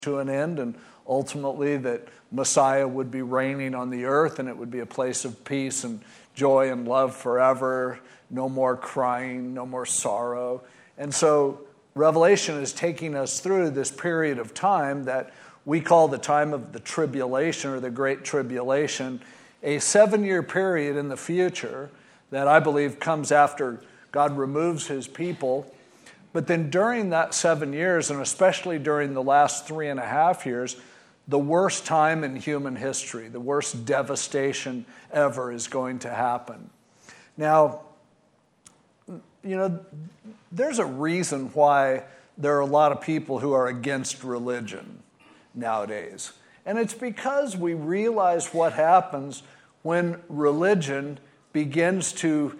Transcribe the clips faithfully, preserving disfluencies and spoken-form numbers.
to an end, and ultimately that Messiah would be reigning on the earth, and it would be a place of peace and joy and love forever, no more crying, no more sorrow. And so Revelation is taking us through this period of time that we call the time of the tribulation or the Great Tribulation, a seven-year period in the future that I believe comes after God removes his people. But then during that seven years, and especially during the last three and a half years, the worst time in human history, the worst devastation ever is going to happen. Now, you know, there's a reason why there are a lot of people who are against religion nowadays. And it's because we realize what happens when religion begins to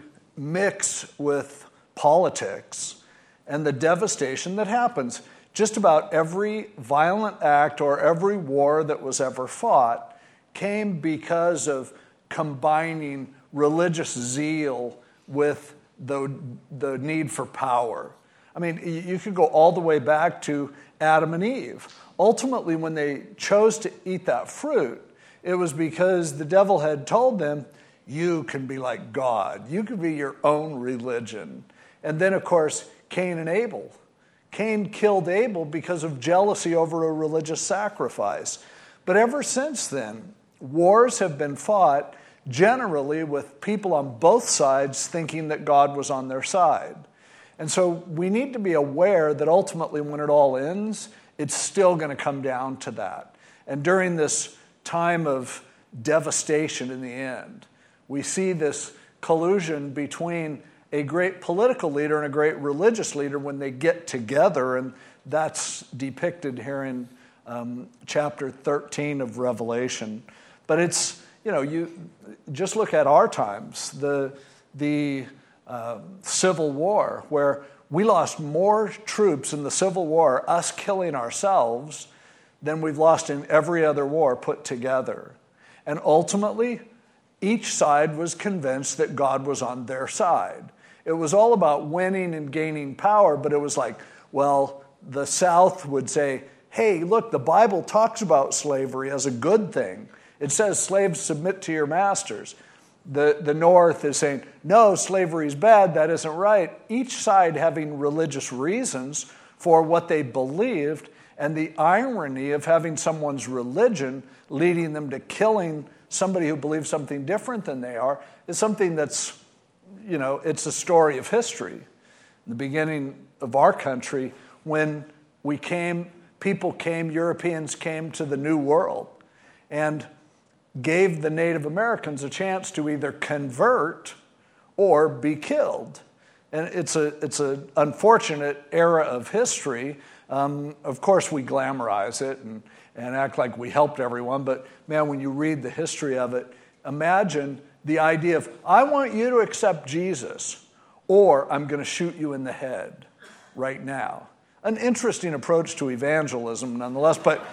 mix with politics and the devastation that happens. Just about every violent act or every war that was ever fought came because of combining religious zeal with the, the need for power. I mean, you could go all the way back to Adam and Eve. Ultimately, when they chose to eat that fruit, it was because the devil had told them, you can be like God. You can be your own religion. And then, of course, Cain and Abel. Cain killed Abel because of jealousy over a religious sacrifice. But ever since then, wars have been fought generally with people on both sides thinking that God was on their side. And so we need to be aware that ultimately when it all ends, it's still going to come down to that. And during this time of devastation in the end, we see this collusion between a great political leader and a great religious leader when they get together, and that's depicted here in um, chapter thirteen of Revelation. But it's, you know, you just look at our times, the the uh, Civil War, where we lost more troops in the Civil War, us killing ourselves, than we've lost in every other war put together. And ultimately, each side was convinced that God was on their side. It was all about winning and gaining power, but it was like, well, the South would say, hey, look, the Bible talks about slavery as a good thing. It says slaves submit to your masters. The, the North is saying, no, slavery is bad, that isn't right. Each side having religious reasons for what they believed, and the irony of having someone's religion leading them to killing somebody who believes something different than they are is something that's, you know, it's a story of history. In the beginning of our country, when we came, people came, Europeans came to the New World and gave the Native Americans a chance to either convert or be killed. And it's a it's an unfortunate era of history. Um, of course, we glamorize it and, and act like we helped everyone, but man, when you read the history of it, imagine the idea of, I want you to accept Jesus, or I'm going to shoot you in the head right now. An interesting approach to evangelism, nonetheless, but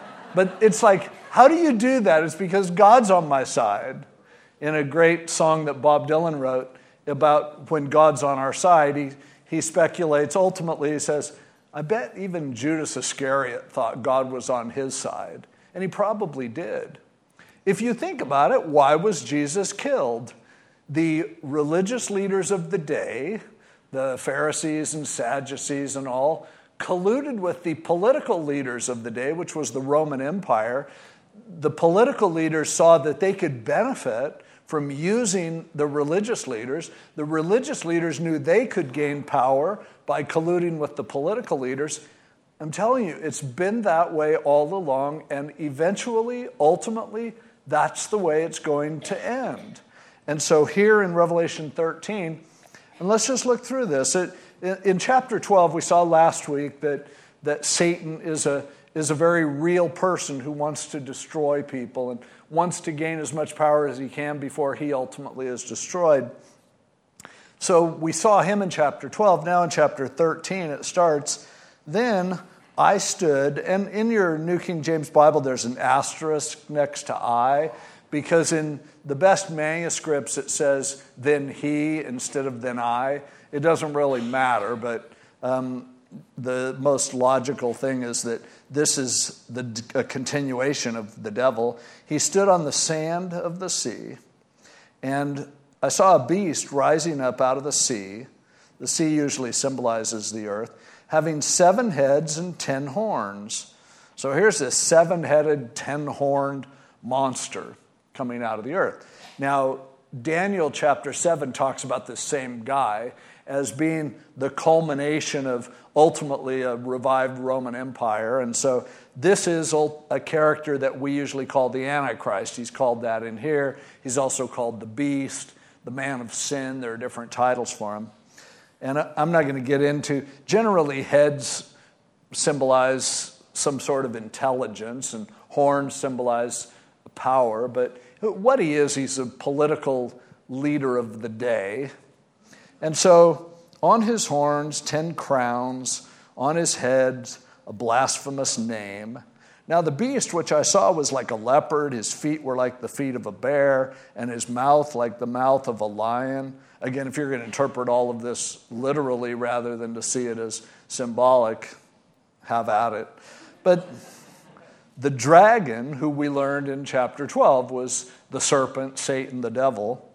but it's like, how do you do that? It's because God's on my side. In a great song that Bob Dylan wrote about when God's on our side, he, he speculates, ultimately he says, I bet even Judas Iscariot thought God was on his side, and he probably did. If you think about it, why was Jesus killed? The religious leaders of the day, the Pharisees and Sadducees and all, colluded with the political leaders of the day, which was the Roman Empire. The political leaders saw that they could benefit from using the religious leaders. The religious leaders knew they could gain power by colluding with the political leaders. I'm telling you, it's been that way all along, and eventually, ultimately, that's the way it's going to end. And so here in Revelation thirteen, and let's just look through this. It, in, in chapter twelve, we saw last week that, that Satan is a, is a very real person who wants to destroy people and wants to gain as much power as he can before he ultimately is destroyed. So we saw him in chapter twelve. Now in chapter thirteen, it starts, then I stood, and in your New King James Bible, there's an asterisk next to I, because in the best manuscripts it says, then he instead of then I. It doesn't really matter, but um, the most logical thing is that this is the, a continuation of the devil. He stood on the sand of the sea, and I saw a beast rising up out of the sea. The sea usually symbolizes the earth, having seven heads and ten horns. So here's this seven-headed, ten-horned monster coming out of the earth. Now, Daniel chapter seven talks about this same guy as being the culmination of ultimately a revived Roman Empire. And so this is a character that we usually call the Antichrist. He's called that in here. He's also called the Beast, the Man of Sin. There are different titles for him. And I'm not going to get into, generally heads symbolize some sort of intelligence, and horns symbolize power. But what he is, he's a political leader of the day. And so on his horns, ten crowns, on his head, a blasphemous name. Now the beast which I saw was like a leopard, his feet were like the feet of a bear, and his mouth like the mouth of a lion. Again, if you're going to interpret all of this literally rather than to see it as symbolic, have at it. But the dragon, who we learned in chapter twelve was the serpent, Satan, the devil,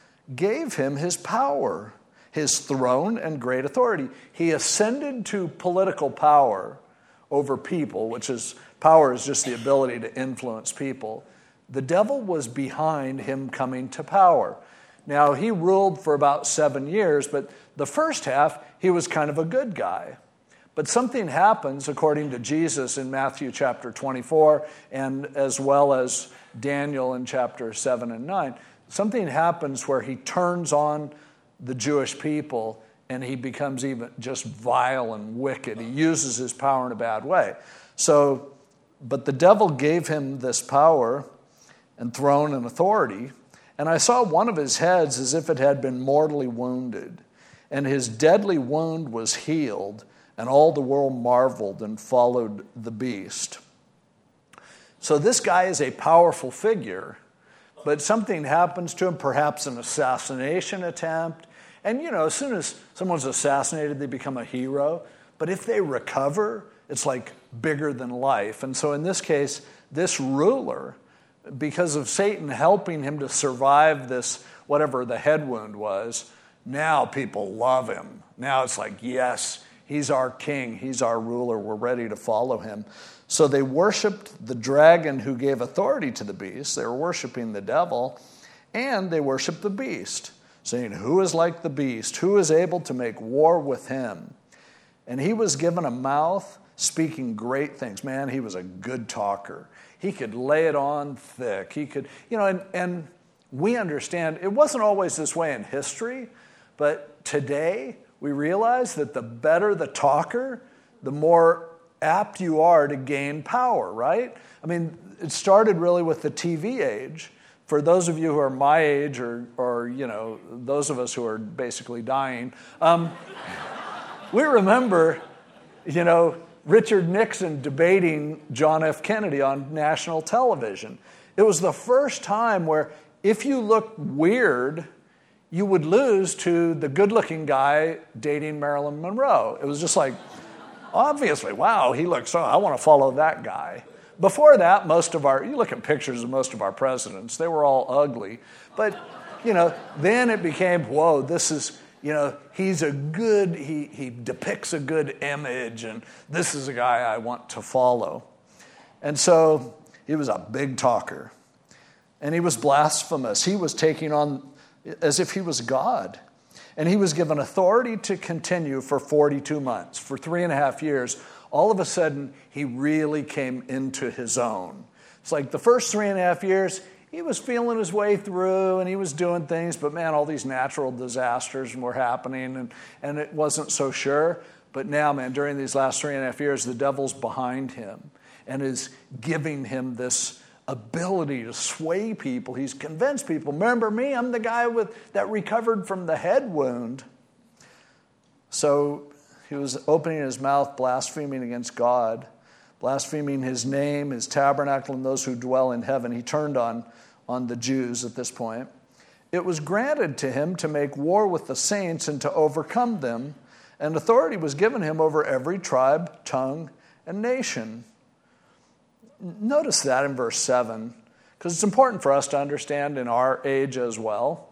gave him his power, his throne and great authority. He ascended to political power over people, which is, power is just the ability to influence people. The devil was behind him coming to power. Now, he ruled for about seven years, but the first half, he was kind of a good guy. But something happens, according to Jesus in Matthew chapter twenty-four, and as well as Daniel in chapter seven and nine. Something happens where he turns on the Jewish people, and he becomes even just vile and wicked. He uses his power in a bad way. So, but the devil gave him this power and throne and authority. And I saw one of his heads as if it had been mortally wounded, and his deadly wound was healed, and all the world marveled and followed the beast. So this guy is a powerful figure, but something happens to him, perhaps an assassination attempt. And, you know, as soon as someone's assassinated, they become a hero. But if they recover, it's like bigger than life. And so in this case, this ruler, because of Satan helping him to survive this, whatever the head wound was, now people love him. Now it's like, yes, he's our king. He's our ruler. We're ready to follow him. So they worshiped the dragon who gave authority to the beast. They were worshiping the devil, and they worshiped the beast, saying, who is like the beast? Who is able to make war with him? And he was given a mouth speaking great things. Man, he was a good talker. He could lay it on thick. He could, you know, and, and we understand it wasn't always this way in history, but today we realize that the better the talker, the more apt you are to gain power, right? I mean, it started really with the T V age. For those of you who are my age, or, or you know, those of us who are basically dying, um, we remember, you know, Richard Nixon debating John F. Kennedy on national television. It was the first time where if you looked weird, you would lose to the good-looking guy dating Marilyn Monroe. It was just like, obviously, wow, he looks so, I want to follow that guy. Before that, most of our, you look at pictures of most of our presidents, they were all ugly. But, you know, then it became, whoa, this is, you know, he's a good, he, he depicts a good image, and this is a guy I want to follow. And so he was a big talker. And he was blasphemous. He was taking on as if he was God. And he was given authority to continue for forty-two months, for three and a half years. All of a sudden, he really came into his own. It's like the first three and a half years, he was feeling his way through and he was doing things, but man, all these natural disasters were happening and, and it wasn't so sure. But now, man, during these last three and a half years, the devil's behind him and is giving him this ability to sway people. He's convinced people, remember me, I'm the guy with that recovered from the head wound. So he was opening his mouth, blaspheming against God, blaspheming his name, his tabernacle, and those who dwell in heaven. He turned on, on the Jews at this point. It was granted to him to make war with the saints and to overcome them, and authority was given him over every tribe, tongue, and nation. Notice that in verse seven, because it's important for us to understand in our age as well,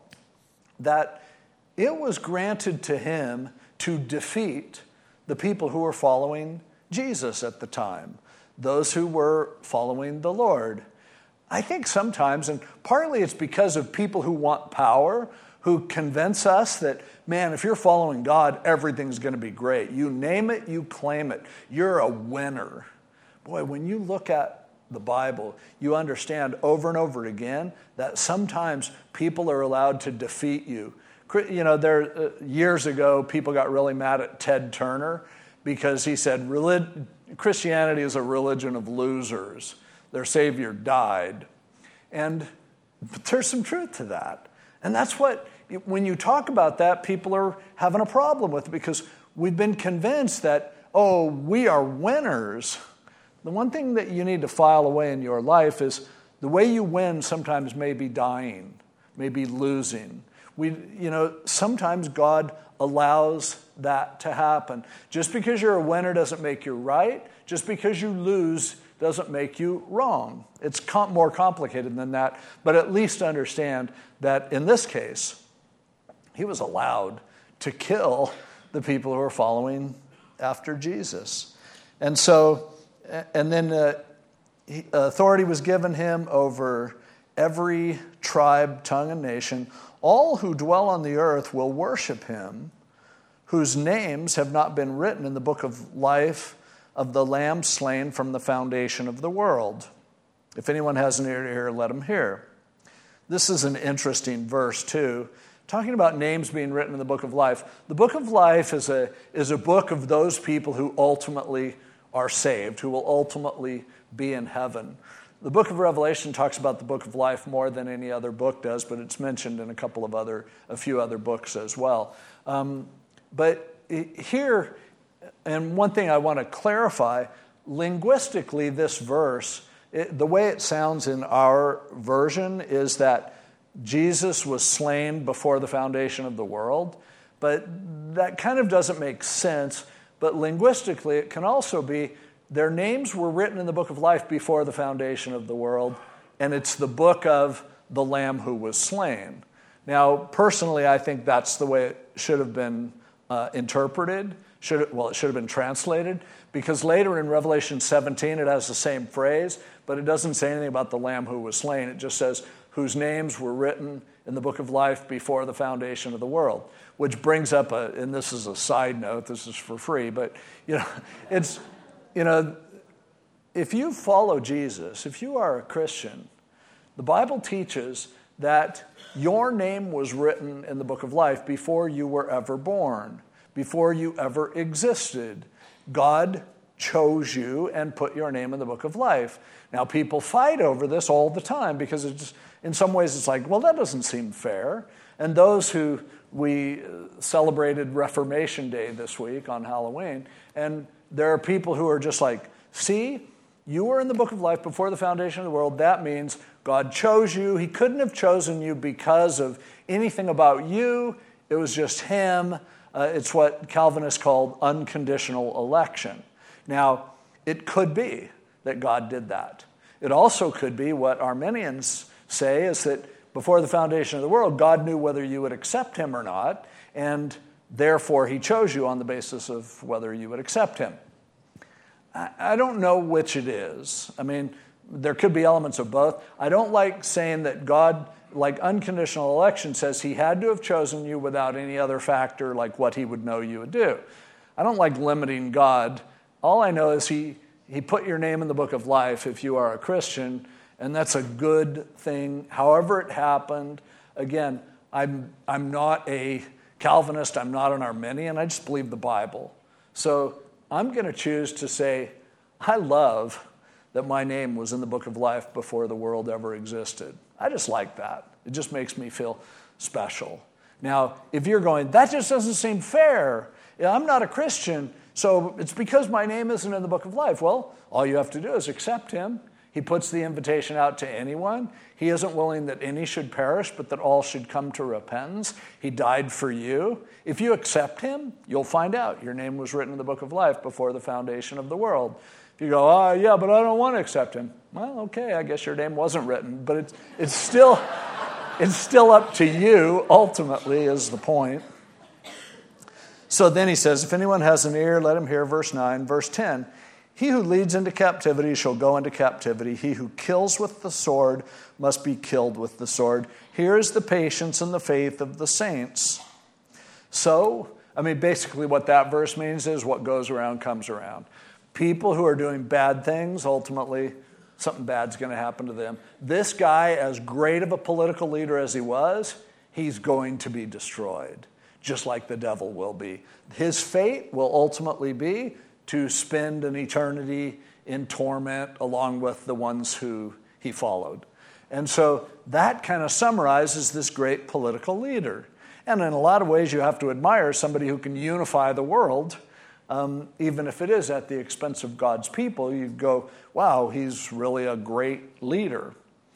that it was granted to him to defeat the people who were following Jesus at the time, those who were following the Lord. I think sometimes, and partly it's because of people who want power, who convince us that, man, if you're following God, everything's going to be great. You name it, you claim it. You're a winner. Boy, when you look at the Bible, you understand over and over again that sometimes people are allowed to defeat you. You know, there uh, years ago, people got really mad at Ted Turner because he said, Relig- Christianity is a religion of losers. Their Savior died. And but there's some truth to that. And that's what, when you talk about that, people are having a problem with it because we've been convinced that, oh, we are winners. The one thing that you need to file away in your life is the way you win sometimes may be dying, may be losing. We, you know, sometimes God allows that to happen. Just because you're a winner doesn't make you right. Just because you lose doesn't make you wrong. It's com- more complicated than that, but at least understand that in this case, he was allowed to kill the people who are following after Jesus. And so, and then uh, he, authority was given him over every tribe, tongue, and nation. All who dwell on the earth will worship him, whose names have not been written in the book of life of the Lamb slain from the foundation of the world. If anyone has an ear to hear, let him hear. This is an interesting verse, too, talking about names being written in the book of life. The book of life is a, is a book of those people who ultimately are saved, who will ultimately be in heaven. The book of Revelation talks about the book of life more than any other book does, but it's mentioned in a couple of other, a few other books as well. Um, but here, and one thing I want to clarify, linguistically, this verse, it, the way it sounds in our version is that Jesus was slain before the foundation of the world, but that kind of doesn't make sense. But linguistically, it can also be their names were written in the book of life before the foundation of the world, and it's the book of the Lamb who was slain. Now, personally, I think that's the way it should have been uh, interpreted. Should it, well, it should have been translated, because later in Revelation seventeen, it has the same phrase, but it doesn't say anything about the Lamb who was slain. It just says, whose names were written in the book of life before the foundation of the world, which brings up a, and this is a side note, this is for free, but, you know, it's, you know, if you follow Jesus, if you are a Christian, the Bible teaches that your name was written in the book of life before you were ever born, before you ever existed. God chose you and put your name in the book of life. Now, people fight over this all the time because it's, in some ways it's like, well, that doesn't seem fair. And those who, we celebrated Reformation Day this week on Halloween, and there are people who are just like, see, you were in the book of life before the foundation of the world. That means God chose you. He couldn't have chosen you because of anything about you. It was just him. Uh, it's what Calvinists called unconditional election. Now, it could be that God did that. It also could be what Arminians say is that before the foundation of the world, God knew whether you would accept him or not, and therefore he chose you on the basis of whether you would accept him. I, I don't know which it is. I mean, there could be elements of both. I don't like saying that God, like unconditional election, says he had to have chosen you without any other factor like what he would know you would do. I don't like limiting God. All I know is he, he put your name in the book of life if you are a Christian, and that's a good thing, however it happened. Again, I'm, I'm not a Calvinist, I'm not an Arminian, I just believe the Bible. So I'm going to choose to say, I love that my name was in the book of life before the world ever existed. I just like that. It just makes me feel special. Now, if you're going, that just doesn't seem fair. I'm not a Christian, so it's because my name isn't in the book of life. Well, all you have to do is accept him. He puts the invitation out to anyone. He isn't willing that any should perish, but that all should come to repentance. He died for you. If you accept him, you'll find out your name was written in the book of life before the foundation of the world. If you go, oh, yeah, but I don't want to accept him. Well, okay, I guess your name wasn't written, but it's it's still it's still up to you, ultimately, is the point. So then he says, if anyone has an ear, let him hear. Verse nine. Verse ten, he who leads into captivity shall go into captivity. He who kills with the sword must be killed with the sword. Here is the patience and the faith of the saints. So, I mean, basically what that verse means is what goes around comes around. People who are doing bad things, ultimately, something bad's going to happen to them. This guy, as great of a political leader as he was, he's going to be destroyed, just like the devil will be. His fate will ultimately be to spend an eternity in torment along with the ones who he followed. And so that kind of summarizes this great political leader. And in a lot of ways, you have to admire somebody who can unify the world, um, even if it is at the expense of God's people. You go, wow, he's really a great leader.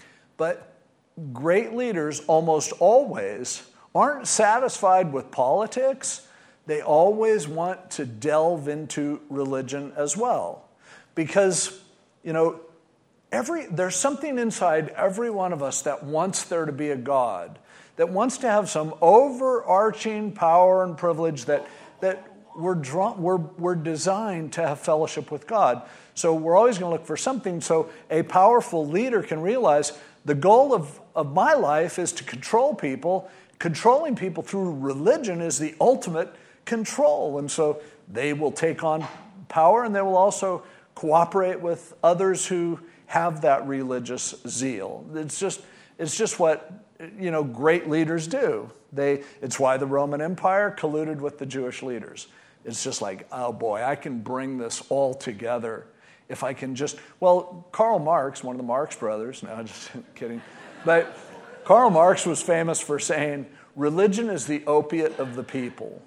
But great leaders almost always aren't satisfied with politics. They always want to delve into religion as well. Because, you know, every there's something inside every one of us that wants there to be a God, that wants to have some overarching power and privilege that that we're drawn, we're we're designed to have fellowship with God. So we're always going to look for something. So a powerful leader can realize the goal of, of my life is to control people. Controlling people through religion is the ultimate control. And so they will take on power, and they will also cooperate with others who have that religious zeal. It's just it's just what, you know, great leaders do. They it's why the Roman Empire colluded with the Jewish leaders. It's just like, oh boy, I can bring this all together if I can just, well, Karl Marx, one of the Marx brothers, no, just kidding, but Karl Marx was famous for saying, religion is the opiate of the people.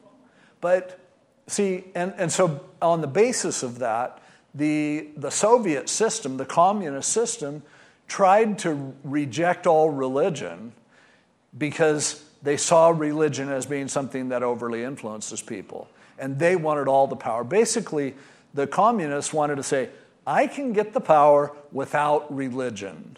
But see, and, and so on the basis of that, the, the Soviet system, the communist system, tried to reject all religion because they saw religion as being something that overly influences people. And they wanted all the power. Basically, the communists wanted to say, I can get the power without religion.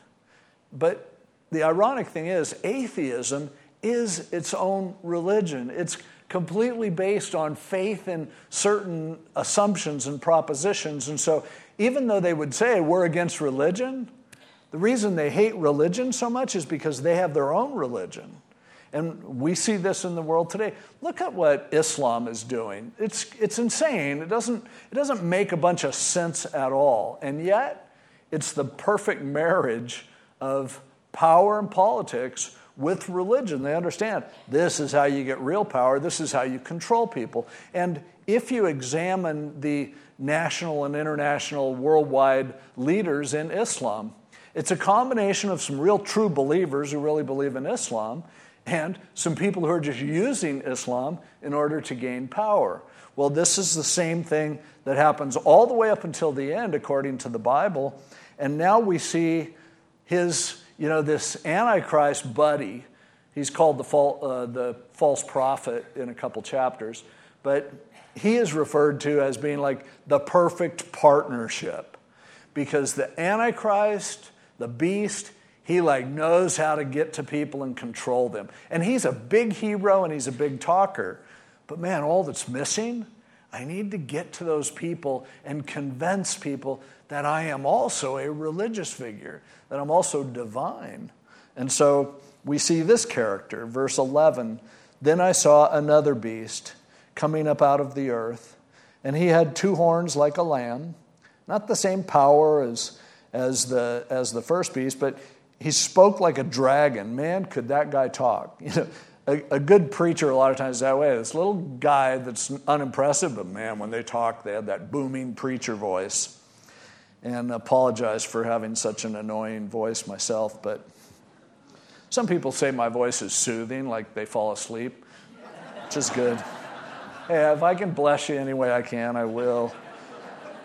But the ironic thing is, atheism is its own religion. It's completely based on faith in certain assumptions and propositions. And so even though they would say we're against religion, the reason they hate religion so much is because they have their own religion. And we see this in the world today. Look at what Islam is doing. It's it's insane. It doesn't it doesn't make a bunch of sense at all. And yet, it's the perfect marriage of power and politics with religion. They understand this is how you get real power. This is how you control people. And if you examine the national and international worldwide leaders in Islam, it's a combination of some real true believers who really believe in Islam and some people who are just using Islam in order to gain power. Well, this is the same thing that happens all the way up until the end, according to the Bible. And now we see his, you know, this Antichrist buddy. He's called the, fal- uh, the false prophet in a couple chapters. But he is referred to as being like the perfect partnership. Because the Antichrist, the beast, he like knows how to get to people and control them. And he's a big hero and he's a big talker. But man, all that's missing, I need to get to those people and convince people that I am also a religious figure, that I'm also divine. And so we see this character, verse eleven, then I saw another beast coming up out of the earth, and he had two horns like a lamb, not the same power as, as, the, as the first beast, but he spoke like a dragon. Man, could that guy talk. You know, a, a good preacher a lot of times is that way. This little guy that's unimpressive, but man, when they talk, they have that booming preacher voice. And I apologize for having such an annoying voice myself, but some people say my voice is soothing, like they fall asleep, which is good. Hey, if I can bless you any way I can, I will.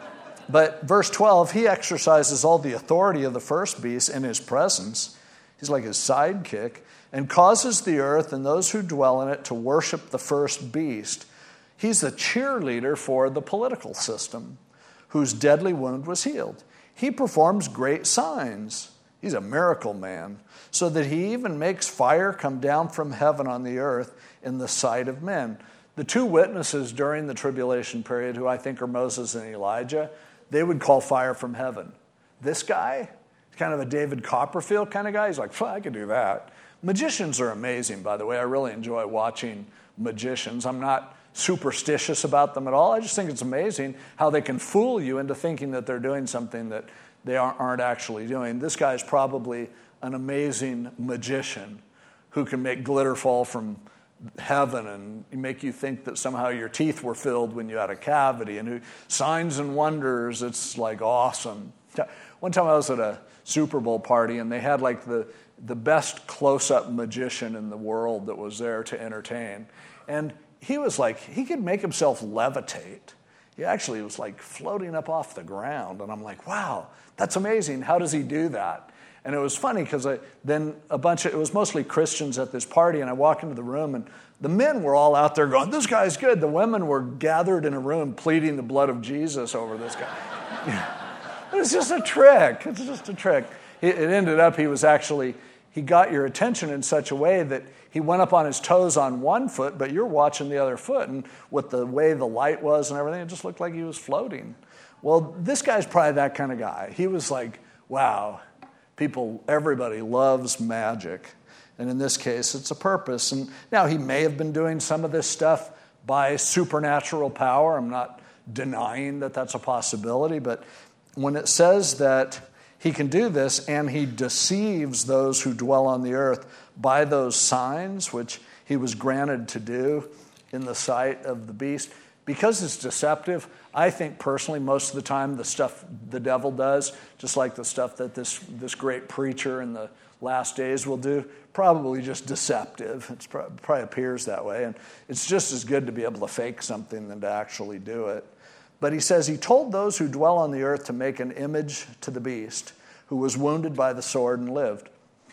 But verse twelve, he exercises all the authority of the first beast in his presence. He's like his sidekick, and causes the earth and those who dwell in it to worship the first beast. He's the cheerleader for the political system, whose deadly wound was healed. He performs great signs. He's a miracle man, so that he even makes fire come down from heaven on the earth in the sight of men. The two witnesses during the tribulation period, who I think are Moses and Elijah, they would call fire from heaven. This guy, kind of a David Copperfield kind of guy, he's like, I could do that. Magicians are amazing, by the way. I really enjoy watching magicians. I'm not superstitious about them at all. I just think it's amazing how they can fool you into thinking that they're doing something that they aren't actually doing. This guy's probably an amazing magician who can make glitter fall from heaven and make you think that somehow your teeth were filled when you had a cavity, and who signs and wonders. It's like awesome. One time I was at a Super Bowl party, and they had like the the best close-up magician in the world that was there to entertain. And he was like, he could make himself levitate. He actually was like floating up off the ground. And I'm like, wow, that's amazing. How does he do that? And it was funny because then a bunch of, it was mostly Christians at this party, and I walked into the room, and the men were all out there going, this guy's good. The women were gathered in a room pleading the blood of Jesus over this guy. It was just a trick. It's just a trick. It ended up he was actually, he got your attention in such a way that he went up on his toes on one foot, but you're watching the other foot. And with the way the light was and everything, it just looked like he was floating. Well, this guy's probably that kind of guy. He was like, wow, people, everybody loves magic. And in this case, it's a purpose. And now he may have been doing some of this stuff by supernatural power. I'm not denying that that's a possibility, but when it says that he can do this, and he deceives those who dwell on the earth by those signs, which he was granted to do in the sight of the beast. Because it's deceptive, I think personally most of the time the stuff the devil does, just like the stuff that this, this great preacher in the last days will do, probably just deceptive. It probably appears that way. And it's just as good to be able to fake something than to actually do it. But he says, he told those who dwell on the earth to make an image to the beast who was wounded by the sword and lived.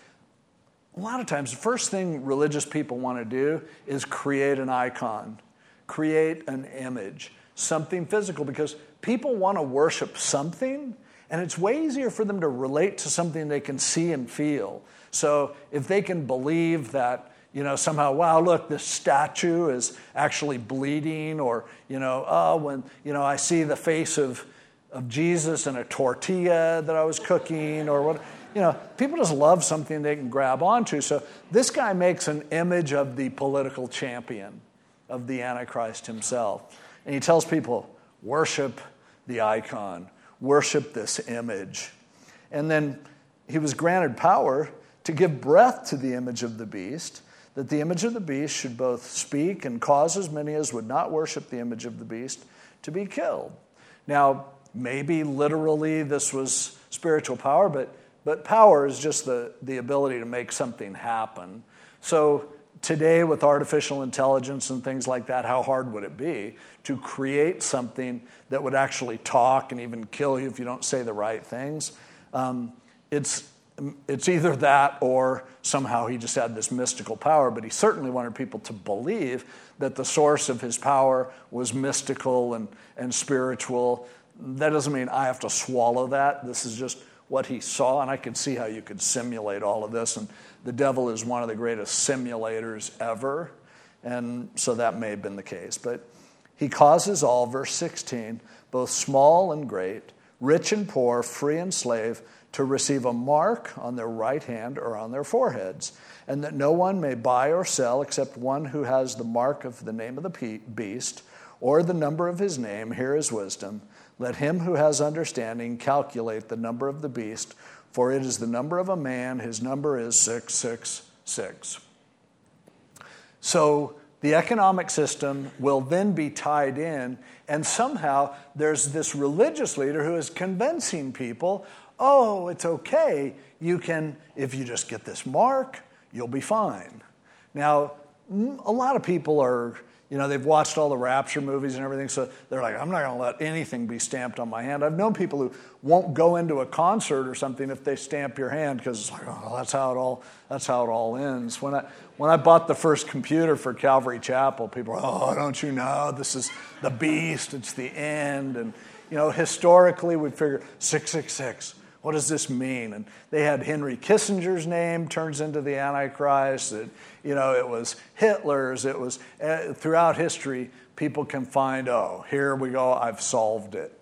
A lot of times, the first thing religious people want to do is create an icon, create an image, something physical, because people want to worship something, and it's way easier for them to relate to something they can see and feel. So if they can believe that, you know, somehow, wow, look, this statue is actually bleeding, or, you know, oh, when, you know, I see the face of, of Jesus in a tortilla that I was cooking, or what, you know, people just love something they can grab onto. So this guy makes an image of the political champion, of the Antichrist himself. And he tells people, worship the icon, worship this image. And then he was granted power to give breath to the image of the beast, that the image of the beast should both speak and cause as many as would not worship the image of the beast to be killed. Now, maybe literally this was spiritual power, but, but power is just the, the ability to make something happen. So today with artificial intelligence and things like that, how hard would it be to create something that would actually talk and even kill you if you don't say the right things? Um, it's It's either that or somehow he just had this mystical power, but he certainly wanted people to believe that the source of his power was mystical and, and spiritual. That doesn't mean I have to swallow that. This is just what he saw, and I could see how you could simulate all of this, and the devil is one of the greatest simulators ever, and so that may have been the case. But he causes all, verse sixteen, both small and great, rich and poor, free and slave, to receive a mark on their right hand or on their foreheads, and that no one may buy or sell except one who has the mark of the name of the beast or the number of his name. Here is wisdom. Let him who has understanding calculate the number of the beast, for it is the number of a man. His number is six six six. So the economic system will then be tied in, and somehow there's this religious leader who is convincing people, oh, it's okay. You can, if you just get this mark, you'll be fine. Now, a lot of people are, You know, they've watched all the Rapture movies and everything, so they're like, I'm not going to let anything be stamped on my hand. I've known people who won't go into a concert or something if they stamp your hand because it's like, oh, that's how it all that's how it all ends. When I when I bought the first computer for Calvary Chapel, people were, oh, don't you know, this is the beast, it's the end. And, you know, historically, we figure six six six. What does this mean? And they had Henry Kissinger's name turns into the Antichrist. It, you know, it was Hitler's. It was uh, throughout history, people can find, oh, here we go, I've solved it.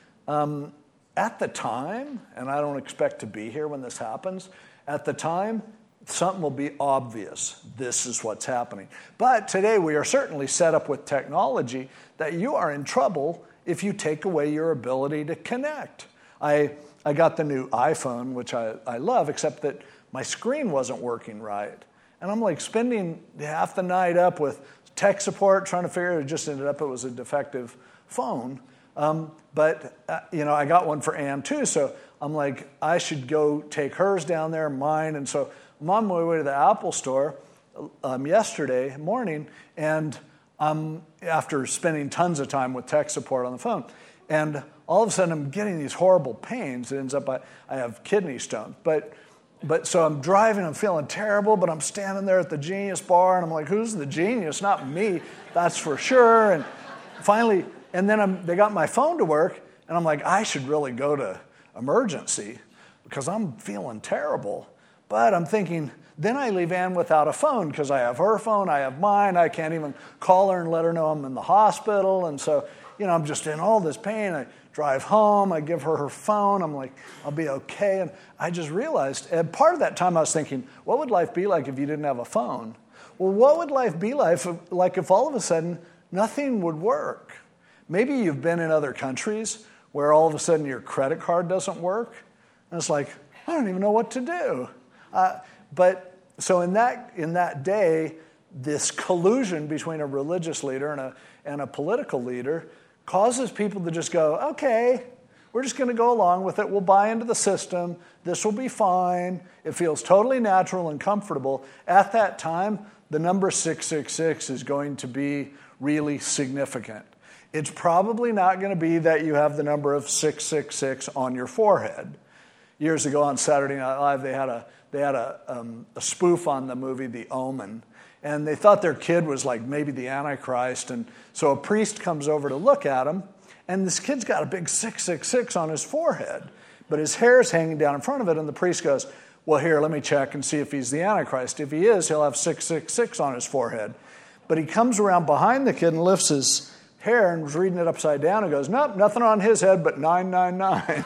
Um, at the time, and I don't expect to be here when this happens, at the time, something will be obvious. This is what's happening. But today we are certainly set up with technology that you are in trouble if you take away your ability to connect. I I got the new iPhone, which I, I love, except that my screen wasn't working right. And I'm like spending half the night up with tech support trying to figure it. It just ended up it was a defective phone. Um, but, uh, you know, I got one for Ann too, so I'm like, I should go take hers down there, mine. And so I'm on my way to the Apple store um, yesterday morning, and um, after spending tons of time with tech support on the phone, and all of a sudden I'm getting these horrible pains. It ends up I, I have kidney stones. But but so I'm driving, I'm feeling terrible, but I'm standing there at the Genius bar, and I'm like, who's the genius? Not me, that's for sure. And finally, and then I'm, they got my phone to work, and I'm like, I should really go to emergency because I'm feeling terrible. But I'm thinking, then I leave Ann without a phone because I have her phone, I have mine. I can't even call her and let her know I'm in the hospital. And so, you know, I'm just in all this pain. I drive home, I give her her phone. I'm like, I'll be okay. And I just realized, and part of that time I was thinking, what would life be like if you didn't have a phone? Well, what would life be like if, like if all of a sudden nothing would work? Maybe you've been in other countries where all of a sudden your credit card doesn't work. And it's like, I don't even know what to do. Uh, but so in that in that day, this collusion between a religious leader and a and a political leader causes people to just go, okay, we're just going to go along with it. We'll buy into the system. This will be fine. It feels totally natural and comfortable. At that time, the number six six six is going to be really significant. It's probably not going to be that you have the number of six six six on your forehead. Years ago on Saturday Night Live, they had a they had a, um, a spoof on the movie The Omen. And they thought their kid was like maybe the Antichrist. And so a priest comes over to look at him, and this kid's got a big six six six on his forehead. But his hair's hanging down in front of it, and the priest goes, well, here, let me check and see if he's the Antichrist. If he is, he'll have six six six on his forehead. But he comes around behind the kid and lifts his hair and was reading it upside down and goes, nope, nothing on his head but nine nine nine.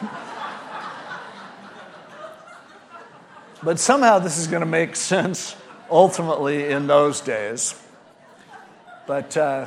But somehow this is going to make sense ultimately in those days. But uh,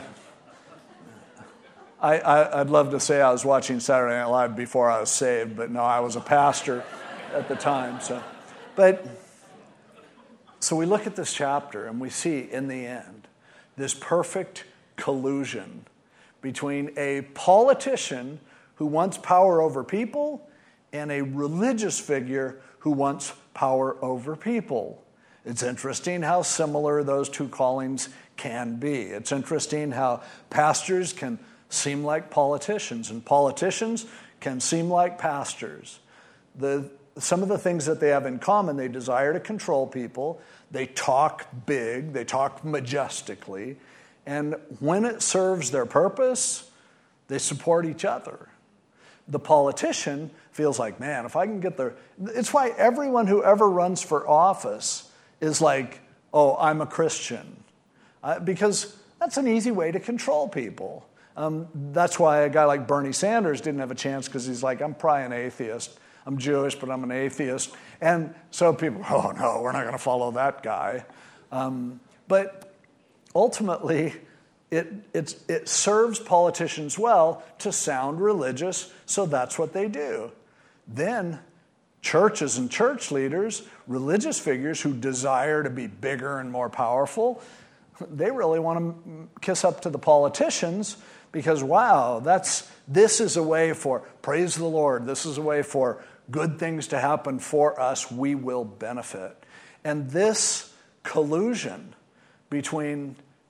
I, I, I'd love to say I was watching Saturday Night Live before I was saved, but no, I was a pastor at the time. So, but so we look at this chapter and we see in the end this perfect collusion between a politician who wants power over people and a religious figure who wants power over people. It's interesting how similar those two callings can be. It's interesting how pastors can seem like politicians and politicians can seem like pastors. The, some of the things that they have in common, they desire to control people, they talk big, they talk majestically, and when it serves their purpose, they support each other. The politician feels like, man, if I can get the... It's why everyone who ever runs for office is like, oh, I'm a Christian. Uh, because that's an easy way to control people. Um, that's why a guy like Bernie Sanders didn't have a chance, because he's like, I'm probably an atheist. I'm Jewish, but I'm an atheist. And so people, oh, no, we're not going to follow that guy. Um, but ultimately, it, it's, it serves politicians well to sound religious, so that's what they do. Then churches and church leaders, religious figures who desire to be bigger and more powerful, they really want to kiss up to the politicians because, wow, that's this is a way for, praise the Lord, this is a way for good things to happen for us. We will benefit. And this collusion between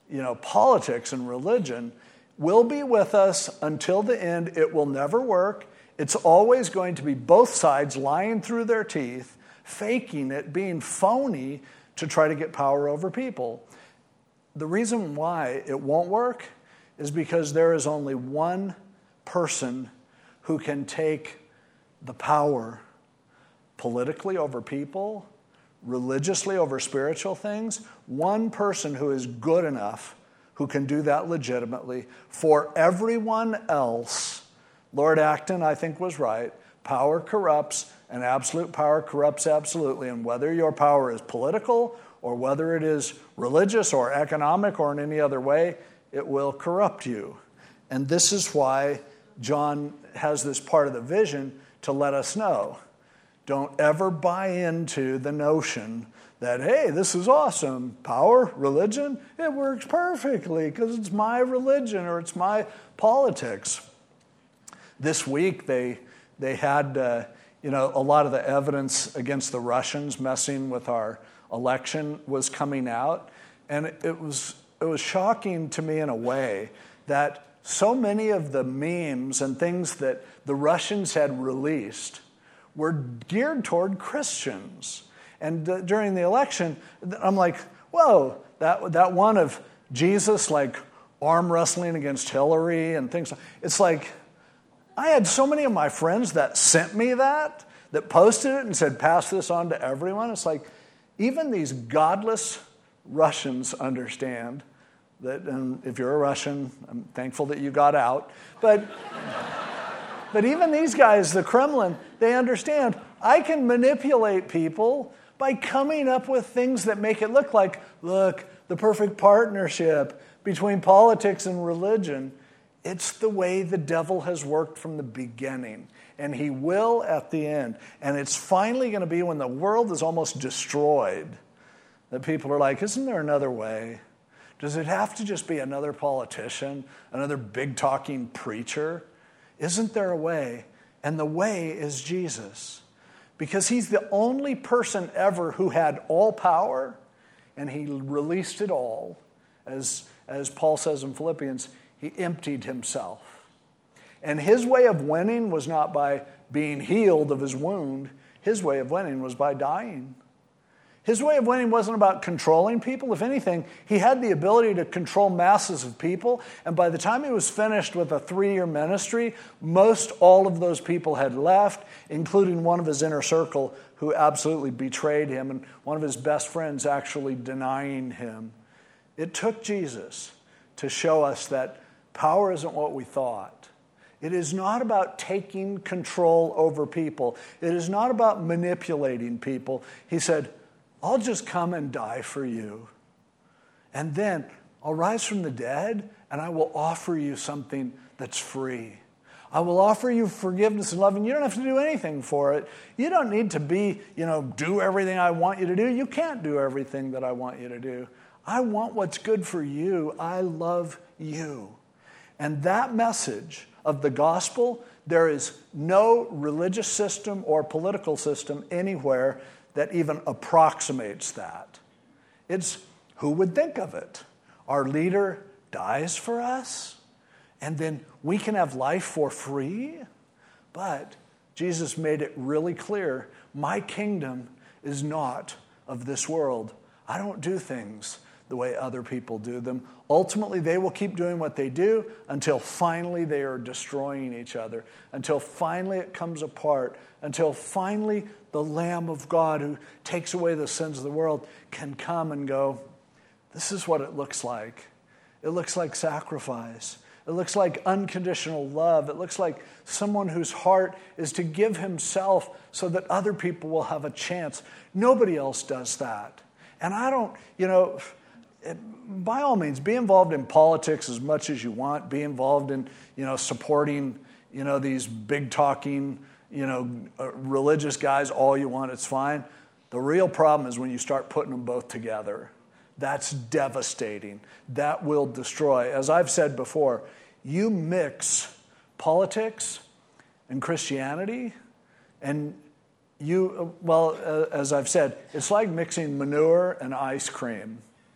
you know, politics and religion will be with us until the end. It will never work. It's always going to be both sides lying through their teeth, faking it, being phony to try to get power over people. The reason why it won't work is because there is only one person who can take the power politically over people, religiously over spiritual things. One person who is good enough who can do that legitimately. For everyone else, Lord Acton, I think, was right. Power corrupts, and absolute power corrupts absolutely. And whether your power is political or whether it is religious or economic or in any other way, it will corrupt you. And this is why John has this part of the vision to let us know. Don't ever buy into the notion that, hey, this is awesome. Power, religion, it works perfectly because it's my religion or it's my politics. This week they they had uh, you know a lot of the evidence against the Russians messing with our election was coming out, and it, it was it was shocking to me in a way that so many of the memes and things that the Russians had released were geared toward Christians. And uh, during the election, I'm like, whoa, that that one of Jesus like arm wrestling against Hillary and things. It's like, I had so many of my friends that sent me that, that posted it and said, pass this on to everyone. It's like, even these godless Russians understand that, and if you're a Russian, I'm thankful that you got out, but... But even these guys, the Kremlin, they understand I can manipulate people by coming up with things that make it look like, look, the perfect partnership between politics and religion. It's the way the devil has worked from the beginning, and he will at the end. And it's finally going to be when the world is almost destroyed that people are like, isn't there another way? Does it have to just be another politician, another big-talking preacher? Isn't there a way? And the way is Jesus. Because he's the only person ever who had all power, and he released it all. As, as Paul says in Philippians, he emptied himself. And his way of winning was not by being healed of his wound. His way of winning was by dying. His way of winning wasn't about controlling people. If anything, he had the ability to control masses of people. And by the time he was finished with a three-year ministry, most all of those people had left, including one of his inner circle who absolutely betrayed him, and one of his best friends actually denying him. It took Jesus to show us that power isn't what we thought. It is not about taking control over people. It is not about manipulating people. He said, I'll just come and die for you. And then I'll rise from the dead, and I will offer you something that's free. I will offer you forgiveness and love, and you don't have to do anything for it. You don't need to be, you know, do everything I want you to do. You can't do everything that I want you to do. I want what's good for you. I love you. And that message of the gospel, there is no religious system or political system anywhere that even approximates that. It's, who would think of it? Our leader dies for us, and then we can have life for free? But Jesus made it really clear, my kingdom is not of this world. I don't do things the way other people do them. Ultimately, they will keep doing what they do until finally they are destroying each other, until finally it comes apart, until finally the Lamb of God who takes away the sins of the world can come and go, this is what it looks like. It looks like sacrifice. It looks like unconditional love. It looks like someone whose heart is to give himself so that other people will have a chance. Nobody else does that. And I don't, you know, by all means, be involved in politics as much as you want. Be involved in, you know, supporting, you know, these big talking, you know, uh, religious guys all you want. It's fine. The real problem is when you start putting them both together. That's devastating. That will destroy. As I've said before, you mix politics and Christianity, and you, well, uh, as I've said, it's like mixing manure and ice cream.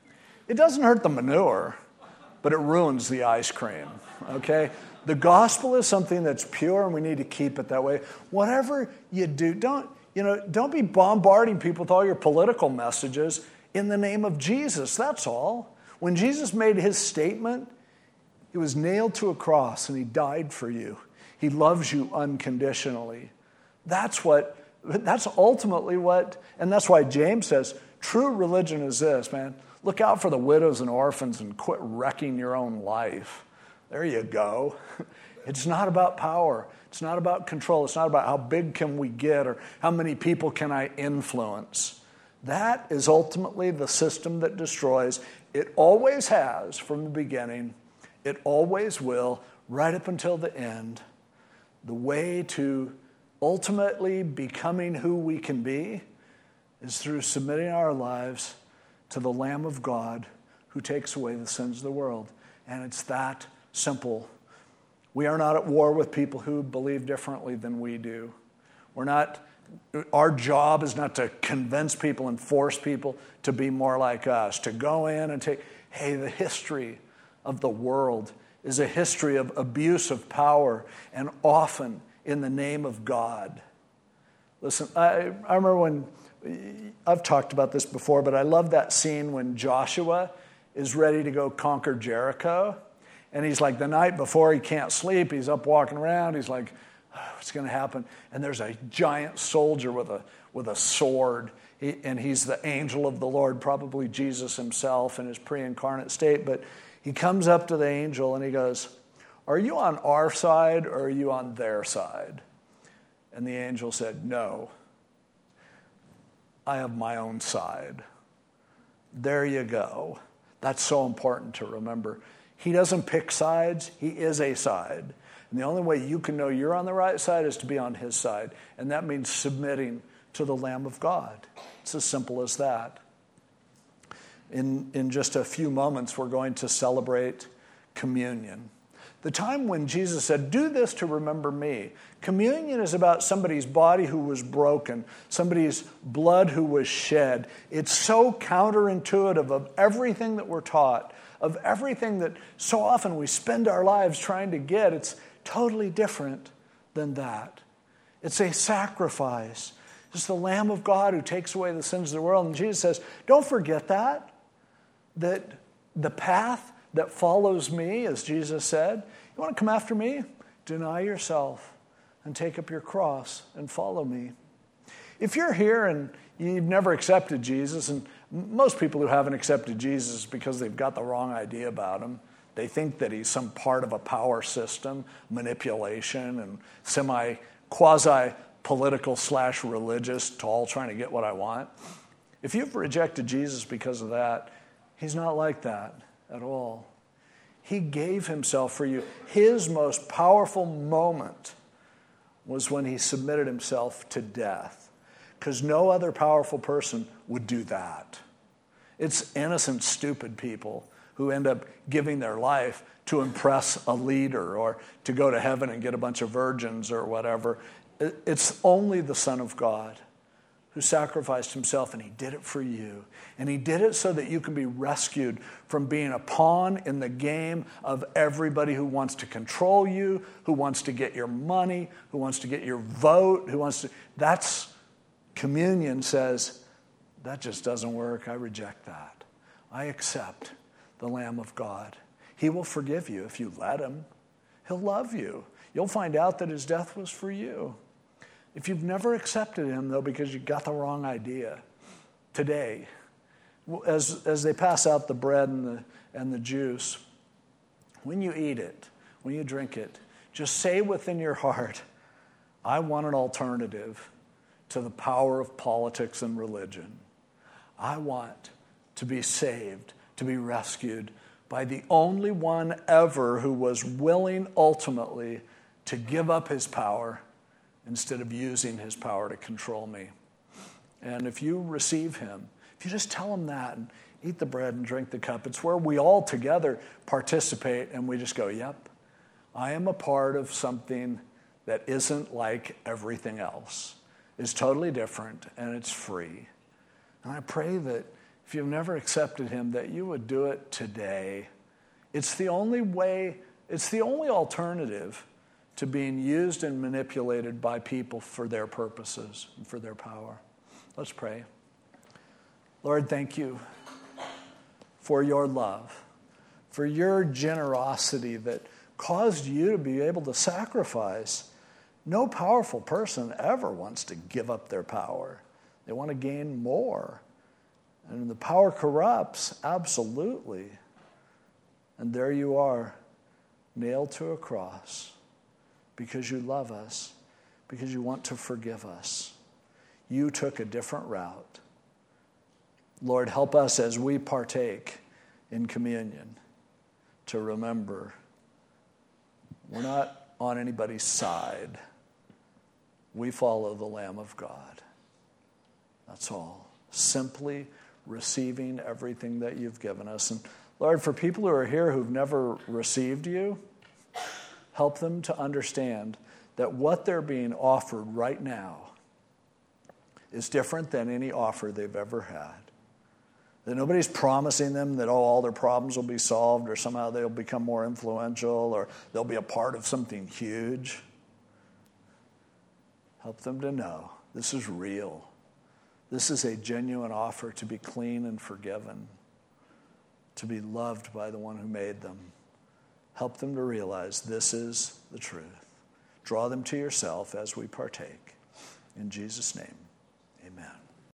It doesn't hurt the manure, but it ruins the ice cream, okay? The gospel is something that's pure, and we need to keep it that way. Whatever you do, don't, you know, don't be bombarding people with all your political messages in the name of Jesus, that's all. When Jesus made his statement, he was nailed to a cross and he died for you. He loves you unconditionally. That's what, that's ultimately what, and that's why James says, true religion is this, man. Look out for the widows and orphans and quit wrecking your own life. There you go. It's not about power. It's not about control. It's not about how big can we get or how many people can I influence. That is ultimately the system that destroys. It always has from the beginning. It always will, right up until the end. The way to ultimately becoming who we can be is through submitting our lives to the Lamb of God who takes away the sins of the world. And it's that simple. We are not at war with people who believe differently than we do. We're not, our job is not to convince people and force people to be more like us, to go in and take, hey, the history of the world is a history of abuse of power, and often in the name of God. Listen, I, I remember when, I've talked about this before, but I love that scene when Joshua is ready to go conquer Jericho. And he's like, the night before, he can't sleep. He's up walking around. He's like, oh, what's going to happen? And there's a giant soldier with a with a sword. He, and he's the angel of the Lord, probably Jesus himself in his pre-incarnate state. But he comes up to the angel and he goes, are you on our side or are you on their side? And the angel said, no, I have my own side. There you go. That's so important to remember. He doesn't pick sides. He is a side. And the only way you can know you're on the right side is to be on his side. And that means submitting to the Lamb of God. It's as simple as that. In, in just a few moments, we're going to celebrate communion. The time when Jesus said, do this to remember me. Communion is about somebody's body who was broken, somebody's blood who was shed. It's so counterintuitive of everything that we're taught, of everything that so often we spend our lives trying to get. It's totally different than that. It's a sacrifice. It's the Lamb of God who takes away the sins of the world. And Jesus says, don't forget that, that the path that follows me, as Jesus said, you want to come after me? Deny yourself and take up your cross and follow me. If you're here and you've never accepted Jesus, and most people who haven't accepted Jesus is because they've got the wrong idea about him. They think that he's some part of a power system, manipulation, and semi-quasi-political slash religious, all trying to get what I want. If you've rejected Jesus because of that, he's not like that at all. He gave himself for you. His most powerful moment was when he submitted himself to death, because no other powerful person would do that. It's innocent, stupid people who end up giving their life to impress a leader or to go to heaven and get a bunch of virgins or whatever. It's only the Son of God who sacrificed himself, and he did it for you. And he did it so that you can be rescued from being a pawn in the game of everybody who wants to control you, who wants to get your money, who wants to get your vote, who wants to... That's, communion says, that just doesn't work. I reject that. I accept the Lamb of God. He will forgive you if you let him. He'll love you. You'll find out that his death was for you. If you've never accepted him, though, because you got the wrong idea, today, as, as they pass out the bread and the, and the juice, when you eat it, when you drink it, just say within your heart, I want an alternative to the power of politics and religion. I want to be saved, to be rescued by the only one ever who was willing ultimately to give up his power instead of using his power to control me. And if you receive him, if you just tell him that and eat the bread and drink the cup, it's where we all together participate and we just go, yep, I am a part of something that isn't like everything else. It's totally different and it's free. And I pray that if you've never accepted him, that you would do it today. It's the only way, it's the only alternative to being used and manipulated by people for their purposes and for their power. Let's pray. Lord, thank you for your love, for your generosity that caused you to be able to sacrifice. No powerful person ever wants to give up their power. They want to gain more. And the power corrupts, absolutely. And there you are, nailed to a cross, because you love us, because you want to forgive us. You took a different route. Lord, help us as we partake in communion to remember we're not on anybody's side. We follow the Lamb of God. That's all. Simply receiving everything that you've given us. And Lord, for people who are here who've never received you, help them to understand that what they're being offered right now is different than any offer they've ever had. That nobody's promising them that, oh, all their problems will be solved or somehow they'll become more influential or they'll be a part of something huge. Help them to know this is real. This is a genuine offer to be clean and forgiven, to be loved by the one who made them. Help them to realize this is the truth. Draw them to yourself as we partake. In Jesus' name.